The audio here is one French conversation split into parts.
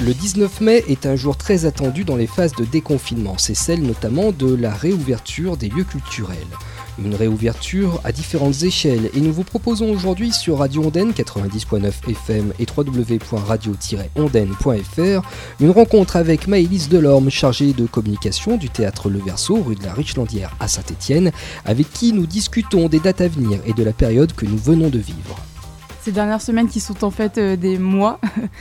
Le 19 mai est un jour très attendu dans les phases de déconfinement. C'est celle notamment de la réouverture des lieux culturels. Une réouverture à différentes échelles et nous vous proposons aujourd'hui sur Radio Ondaine 90.9 FM et www.radio-ondaine.fr une rencontre avec Maëlys Delorme, chargée de communication du théâtre Le Verseau, rue de la Richlandière à Saint-Étienne, avec qui nous discutons des dates à venir et de la période que nous venons de vivre. Ces dernières semaines qui sont en fait des mois,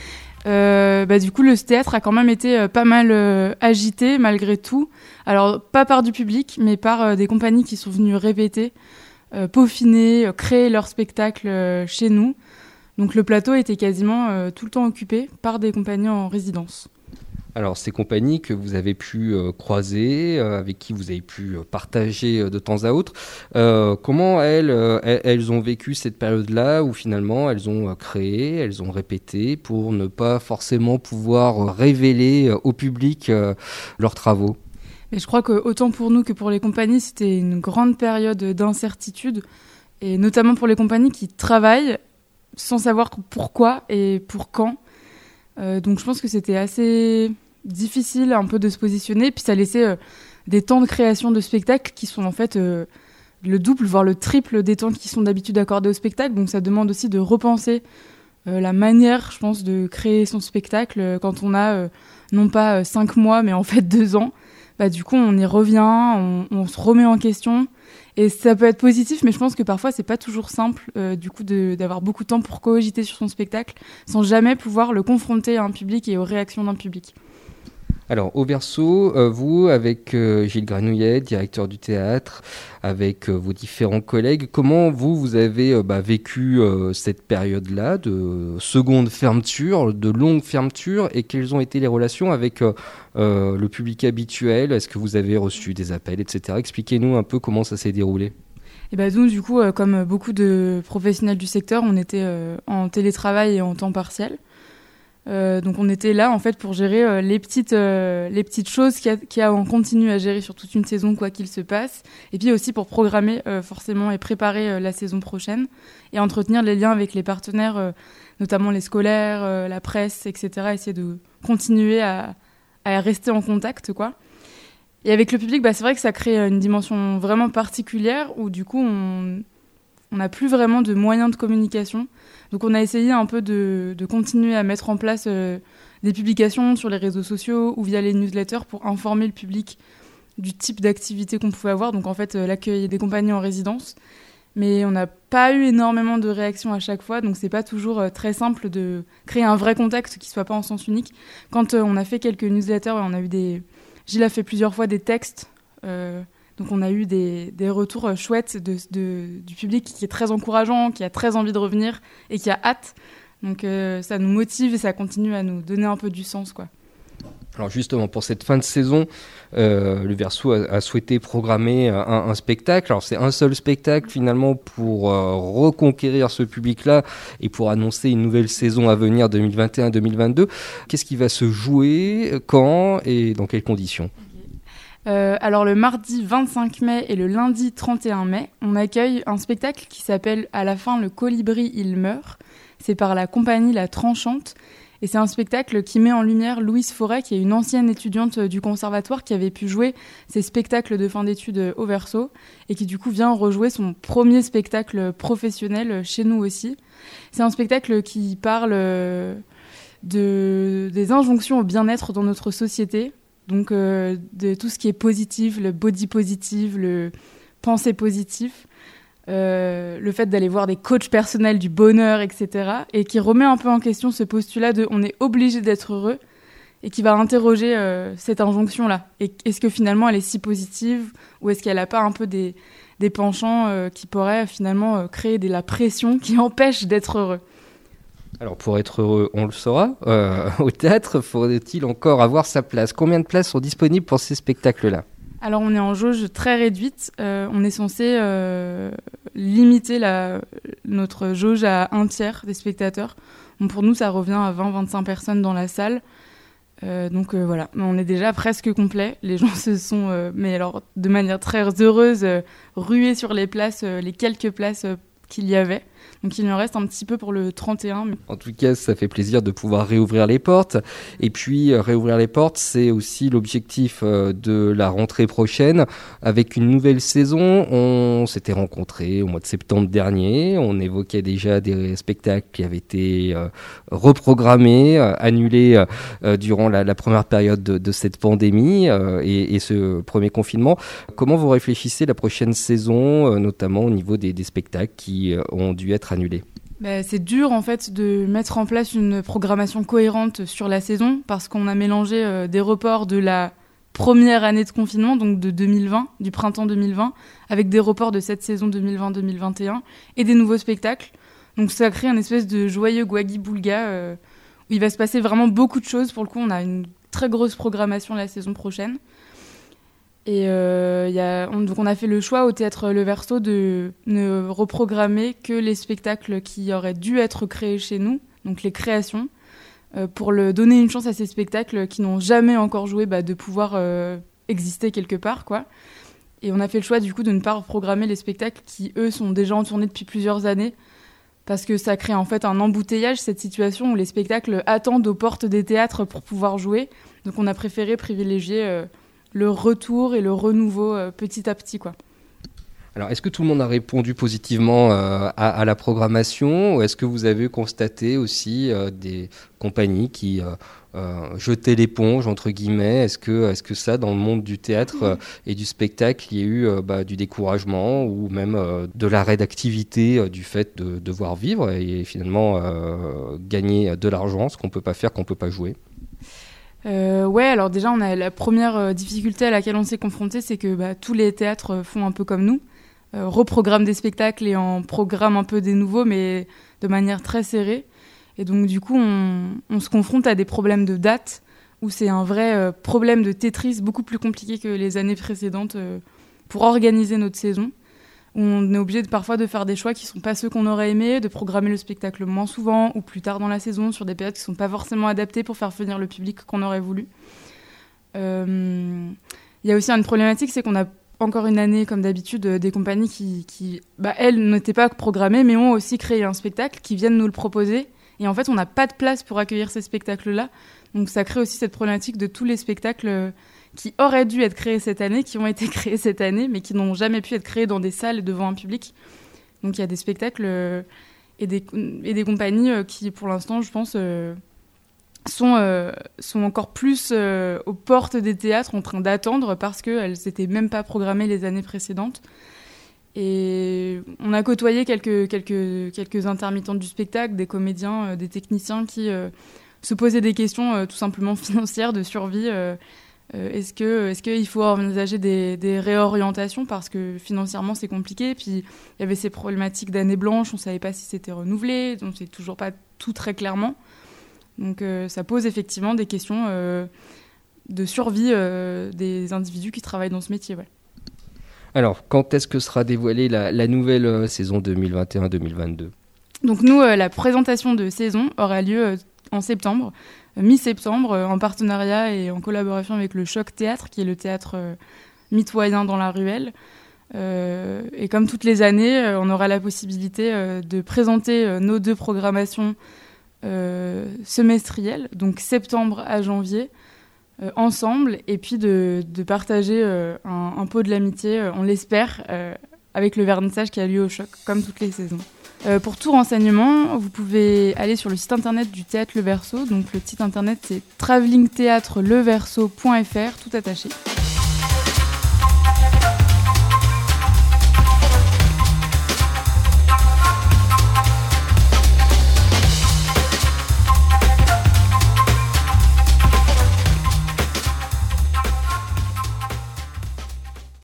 du coup le théâtre a quand même été pas mal agité malgré tout. Alors pas par du public, mais par des compagnies qui sont venues répéter, peaufiner, créer leur spectacle chez nous. Donc le plateau était quasiment tout le temps occupé par des compagnies en résidence. Alors ces compagnies que vous avez pu croiser, avec qui vous avez pu partager de temps à autre, comment elles ont vécu cette période-là où finalement elles ont créé, elles ont répété pour ne pas forcément pouvoir révéler au public leurs travaux? Et je crois que autant pour nous que pour les compagnies, c'était une grande période d'incertitude, et notamment pour les compagnies qui travaillent sans savoir pourquoi et pour quand. Donc je pense que c'était assez difficile un peu de se positionner, puis ça laissait des temps de création de spectacles qui sont en fait le double, voire le triple des temps qui sont d'habitude accordés au spectacle. Donc ça demande aussi de repenser la manière, je pense, de créer son spectacle quand on a non pas 5 mois, mais en fait 2 ans. Du coup, on y revient, on se remet en question. Et ça peut être positif, mais je pense que parfois, c'est pas toujours simple d'avoir beaucoup de temps pour cogiter sur son spectacle sans jamais pouvoir le confronter à un public et aux réactions d'un public. Alors, au Verseau, vous, avec Gilles Granouillet, directeur du théâtre, avec vos différents collègues, comment vous avez vécu cette période-là de seconde fermeture, de longue fermeture, et quelles ont été les relations avec le public habituel? Est-ce que vous avez reçu des appels, etc. Expliquez-nous un peu comment ça s'est déroulé. Et nous, du coup, comme beaucoup de professionnels du secteur, on était en télétravail et en temps partiel. Donc on était là en fait pour gérer les petites choses qu'on continue à gérer sur toute une saison quoi qu'il se passe, et puis aussi pour programmer forcément et préparer la saison prochaine et entretenir les liens avec les partenaires, notamment les scolaires, la presse, etc. Essayer de continuer à rester en contact quoi. Et avec le public, c'est vrai que ça crée une dimension vraiment particulière où du coup on n'a plus vraiment de moyens de communication. Donc on a essayé un peu de continuer à mettre en place des publications sur les réseaux sociaux ou via les newsletters pour informer le public du type d'activité qu'on pouvait avoir. Donc en fait, l'accueil des compagnies en résidence. Mais on n'a pas eu énormément de réactions à chaque fois, donc c'est pas toujours très simple de créer un vrai contact qui soit pas en sens unique. Quand on a fait quelques newsletters, on a eu Gilles a fait plusieurs fois des textes. Donc on a eu des retours chouettes du public qui est très encourageant, qui a très envie de revenir et qui a hâte. Donc ça nous motive et ça continue à nous donner un peu du sens, quoi. Alors justement, pour cette fin de saison, le Verseau a souhaité programmer un spectacle. Alors c'est un seul spectacle finalement pour reconquérir ce public-là et pour annoncer une nouvelle saison à venir 2021-2022. Qu'est-ce qui va se jouer, quand et dans quelles conditions ? Alors le mardi 25 mai et le lundi 31 mai, on accueille un spectacle qui s'appelle à la fin Le Colibri il meurt. C'est par la compagnie La Tranchante et c'est un spectacle qui met en lumière Louise Forêt, qui est une ancienne étudiante du conservatoire qui avait pu jouer ses spectacles de fin d'études au Verseau et qui du coup vient rejouer son premier spectacle professionnel chez nous aussi. C'est un spectacle qui parle des injonctions au bien-être dans notre société. Donc de tout ce qui est positif, le body positive, le pensée positif, le fait d'aller voir des coachs personnels du bonheur, etc. Et qui remet un peu en question ce postulat de on est obligé d'être heureux et qui va interroger cette injonction-là. Et est-ce que finalement elle est si positive ou est-ce qu'elle n'a pas un peu des penchants qui pourraient finalement créer de la pression qui empêche d'être heureux? Alors pour être heureux, on le saura, au théâtre, faudrait-il encore avoir sa place? Combien de places sont disponibles pour ces spectacles-là? Alors on est en jauge très réduite, on est censé limiter notre jauge à 1/3 des spectateurs. Donc pour nous ça revient à 20-25 personnes dans la salle. Donc voilà, on est déjà presque complet. Les gens se sont, mais alors de manière très heureuse, rués sur les places, les quelques places qu'il y avait. Donc il en reste un petit peu pour le 31. En tout cas, ça fait plaisir de pouvoir réouvrir les portes. Et puis, réouvrir les portes, c'est aussi l'objectif de la rentrée prochaine. Avec une nouvelle saison, on s'était rencontrés au mois de septembre dernier. On évoquait déjà des spectacles qui avaient été reprogrammés, annulés durant la première période de cette pandémie et ce premier confinement. Comment vous réfléchissez la prochaine saison, notamment au niveau des spectacles qui ont dû être annulés? C'est dur en fait de mettre en place une programmation cohérente sur la saison parce qu'on a mélangé des reports de la première année de confinement, donc de 2020, du printemps 2020, avec des reports de cette saison 2020-2021 et des nouveaux spectacles. Donc ça crée une espèce de joyeux Gouagi-Boulga où il va se passer vraiment beaucoup de choses. Pour le coup, on a une très grosse programmation la saison prochaine. Et donc on a fait le choix au Théâtre Le Verso de ne reprogrammer que les spectacles qui auraient dû être créés chez nous, donc les créations, pour donner une chance à ces spectacles qui n'ont jamais encore joué, de pouvoir exister quelque part, quoi. Et on a fait le choix du coup de ne pas reprogrammer les spectacles qui, eux, sont déjà en tournée depuis plusieurs années, parce que ça crée en fait un embouteillage, cette situation où les spectacles attendent aux portes des théâtres pour pouvoir jouer. Donc on a préféré privilégier le retour et le renouveau petit à petit, quoi. Alors, est-ce que tout le monde a répondu positivement à la programmation, ou est-ce que vous avez constaté aussi des compagnies qui jetaient l'éponge, entre guillemets? Est-ce que ça, dans le monde du théâtre et du spectacle, il y a eu du découragement ou même de l'arrêt d'activité du fait de devoir vivre et finalement gagner de l'argent, ce qu'on ne peut pas faire, qu'on ne peut pas jouer? Ouais, alors déjà, on a la première difficulté à laquelle on s'est confronté, c'est que tous les théâtres font un peu comme nous, reprogramment des spectacles et en programment un peu des nouveaux, mais de manière très serrée. Et donc, du coup, on se confronte à des problèmes de date, où c'est un vrai problème de Tetris beaucoup plus compliqué que les années précédentes pour organiser notre saison. On est obligé parfois de faire des choix qui ne sont pas ceux qu'on aurait aimé, de programmer le spectacle moins souvent ou plus tard dans la saison sur des périodes qui ne sont pas forcément adaptées pour faire venir le public qu'on aurait voulu. Il y a aussi une problématique, c'est qu'on a encore une année, comme d'habitude, des compagnies qui elles, n'étaient pas programmées, mais ont aussi créé un spectacle, qui viennent nous le proposer. Et en fait, on n'a pas de place pour accueillir ces spectacles-là. Donc ça crée aussi cette problématique de tous les spectacles qui auraient dû être créés cette année, qui ont été créés cette année, mais qui n'ont jamais pu être créés dans des salles devant un public. Donc il y a des spectacles et des compagnies qui, pour l'instant, je pense, sont encore plus aux portes des théâtres en train d'attendre parce qu'elles n'étaient même pas programmées les années précédentes. Et on a côtoyé quelques intermittents du spectacle, des comédiens, des techniciens qui se posaient des questions tout simplement financières, de survie. Est-ce qu'il faut envisager des réorientations parce que financièrement c'est compliqué, puis il y avait ces problématiques d'année blanche, on ne savait pas si c'était renouvelé, donc c'est toujours pas tout très clairement. Donc ça pose effectivement des questions de survie des individus qui travaillent dans ce métier. Ouais. Alors, quand est-ce que sera dévoilée la nouvelle saison 2021-2022 ? Donc nous, la présentation de saison aura lieu en septembre, mi-septembre, en partenariat et en collaboration avec le Choc Théâtre, qui est le théâtre mitoyen dans la ruelle. Et comme toutes les années, on aura la possibilité de présenter nos deux programmations semestrielles, donc septembre à janvier, ensemble, et puis de partager un pot de l'amitié, on l'espère, avec le vernissage qui a lieu au Choc, comme toutes les saisons. Pour tout renseignement, vous pouvez aller sur le site internet du Théâtre Le Verso. Donc le site internet, c'est travelingtheatreleverso.fr, tout attaché.